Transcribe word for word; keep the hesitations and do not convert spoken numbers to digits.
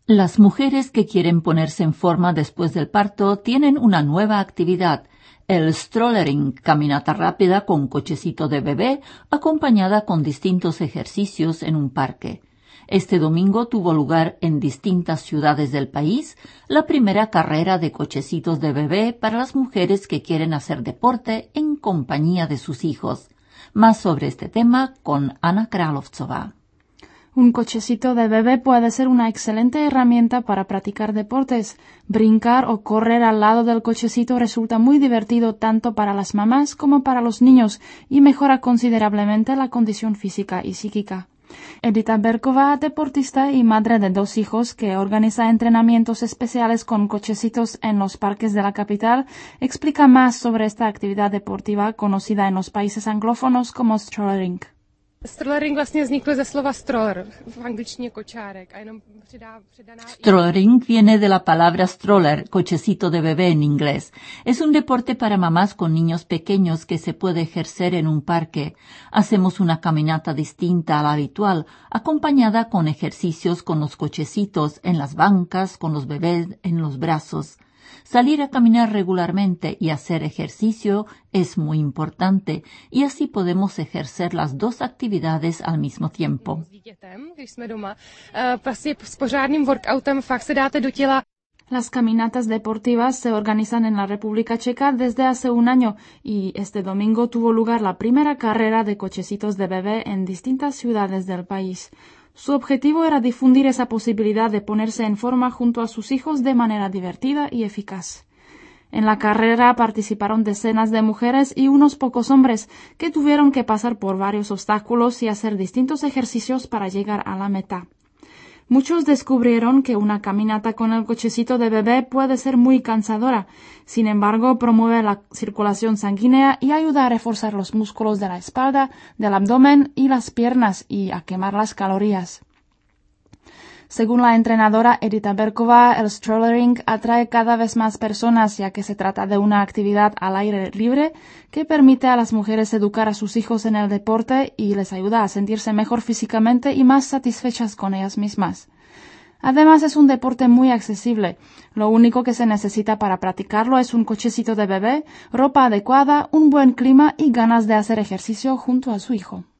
Las mujeres que quieren ponerse en forma después del parto tienen una nueva actividad, el strollering, caminata rápida con cochecito de bebé, acompañada con distintos ejercicios en un parque. Este domingo tuvo lugar en distintas ciudades del país la primera carrera de cochecitos de bebé para las mujeres que quieren hacer deporte en compañía de sus hijos. Más sobre este tema con Ana Kralovtsova. Un cochecito de bebé puede ser una excelente herramienta para practicar deportes. Brincar o correr al lado del cochecito resulta muy divertido tanto para las mamás como para los niños y mejora considerablemente la condición física y psíquica. Edita Berkova, deportista y madre de dos hijos que organiza entrenamientos especiales con cochecitos en los parques de la capital, explica más sobre esta actividad deportiva conocida en los países anglófonos como strollering. Strollering vlastně vznikl ze slova stroller, v angličtině kočárek, a jenom přidá, přidaná... Strollering viene de la palabra stroller, cochecito de bebé en inglés. Es un deporte para mamás con niños pequeños que se puede ejercer en un parque. Hacemos una caminata distinta a la habitual, acompañada con ejercicios con los cochecitos en las bancas, con los bebés en los brazos. Salir a caminar regularmente y hacer ejercicio es muy importante y así podemos ejercer las dos actividades al mismo tiempo. Las caminatas deportivas se organizan en la República Checa desde hace un año y este domingo tuvo lugar la primera carrera de cochecitos de bebé en distintas ciudades del país. Su objetivo era difundir esa posibilidad de ponerse en forma junto a sus hijos de manera divertida y eficaz. En la carrera participaron decenas de mujeres y unos pocos hombres que tuvieron que pasar por varios obstáculos y hacer distintos ejercicios para llegar a la meta. Muchos descubrieron que una caminata con el cochecito de bebé puede ser muy cansadora. Sin embargo, promueve la circulación sanguínea y ayuda a reforzar los músculos de la espalda, del abdomen y las piernas y a quemar las calorías. Según la entrenadora Edita Berkova, el strollering atrae cada vez más personas ya que se trata de una actividad al aire libre que permite a las mujeres educar a sus hijos en el deporte y les ayuda a sentirse mejor físicamente y más satisfechas con ellas mismas. Además, es un deporte muy accesible. Lo único que se necesita para practicarlo es un cochecito de bebé, ropa adecuada, un buen clima y ganas de hacer ejercicio junto a su hijo.